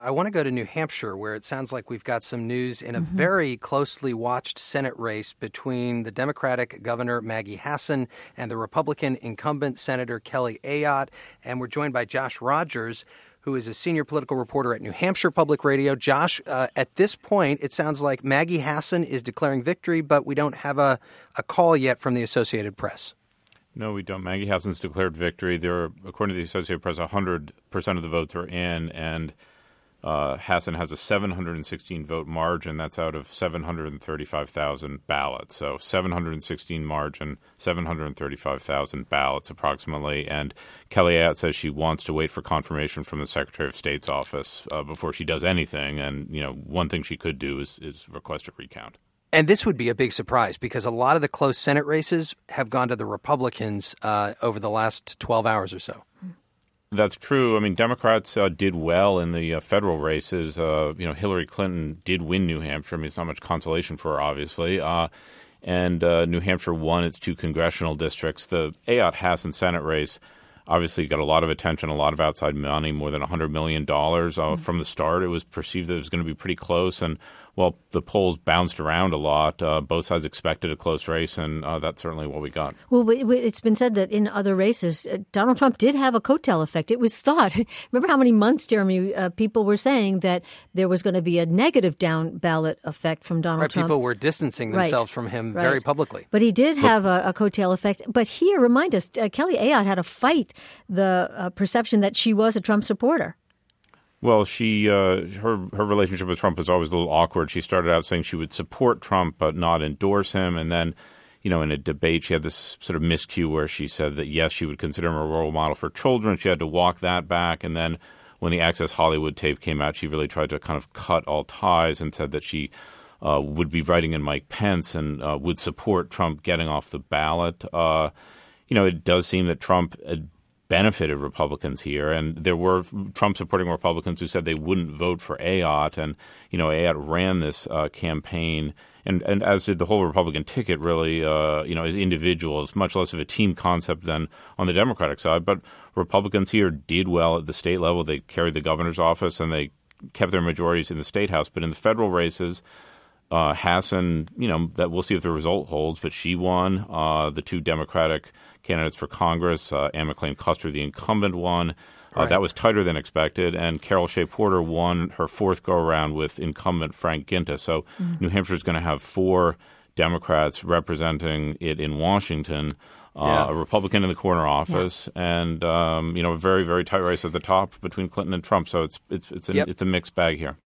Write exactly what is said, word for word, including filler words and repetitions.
I want to go to New Hampshire, where it sounds like we've got some news in a Mm-hmm. very closely watched Senate race between the Democratic Governor Maggie Hassan and the Republican incumbent Senator Kelly Ayotte. And we're joined by Josh Rogers, who is a senior political reporter at New Hampshire Public Radio. Josh, uh, at this point, it sounds like Maggie Hassan is declaring victory, but we don't have a, a call yet from the Associated Press. No, we don't. Maggie Hassan's declared victory. There, are, according to the Associated Press, one hundred percent of the votes are in, and Uh, Hassan has a seven hundred sixteen vote margin. That's out of seven hundred thirty-five thousand ballots. So seven hundred sixteen margin, seven hundred thirty-five thousand ballots approximately. And Kelly Ayotte says she wants to wait for confirmation from the Secretary of State's office uh, before she does anything. And, you know, one thing she could do is, is request a recount. And this would be a big surprise because a lot of the close Senate races have gone to the Republicans uh, over the last twelve hours or so. That's true. I mean, Democrats uh, did well in the uh, federal races. Uh, you know, Hillary Clinton did win New Hampshire. I mean, it's not much consolation for her, obviously. Uh, and uh, New Hampshire won its two congressional districts. The Ayotte-Hassan Senate race obviously got a lot of attention, a lot of outside money, more than one hundred million dollars. Uh, mm-hmm. From the start, it was perceived that it was going to be pretty close. And while the polls bounced around a lot, uh, both sides expected a close race, and uh, that's certainly what we got. Well, it's been said that in other races, uh, Donald Trump did have a coattail effect. It was thought, remember how many months, Jeremy, uh, people were saying that there was going to be a negative down ballot effect from Donald right, Trump. People were distancing themselves right. from him right. very publicly. But he did have a, a coattail effect. But here, remind us, uh, Kelly Ayotte had to fight the uh, perception that she was a Trump supporter. Well, she uh, her her relationship with Trump was always a little awkward. She started out saying she would support Trump but not endorse him, and then, you know, in a debate, she had this sort of miscue where she said that yes, she would consider him a role model for children. She had to walk that back, and then when the Access Hollywood tape came out, she really tried to kind of cut all ties and said that she uh, would be writing in Mike Pence and uh, would support Trump getting off the ballot. Uh, you know, it does seem that Trump Had benefited Republicans here, and there were Trump-supporting Republicans who said they wouldn't vote for Ayotte, and you know Ayotte ran this uh, campaign, and, and as did the whole Republican ticket, really, uh, you know, as individuals, much less of a team concept than on the Democratic side. But Republicans here did well at the state level. They carried the governor's office, and they kept their majorities in the state house. But in the federal races, Uh, Hassan, you know, that we'll see if the result holds, but she won. Uh, the two Democratic candidates for Congress, uh, Ann McLean Custer, the incumbent, won. Uh, right. That was tighter than expected. And Carol Shea Porter won her fourth go-around with incumbent Frank Ginta. So mm-hmm. New Hampshire is going to have four Democrats representing it in Washington, uh, yeah. a Republican in the corner office, yeah. and, um, you know, a very, very tight race at the top between Clinton and Trump. So it's, it's, it's, a, yep. it's a mixed bag here.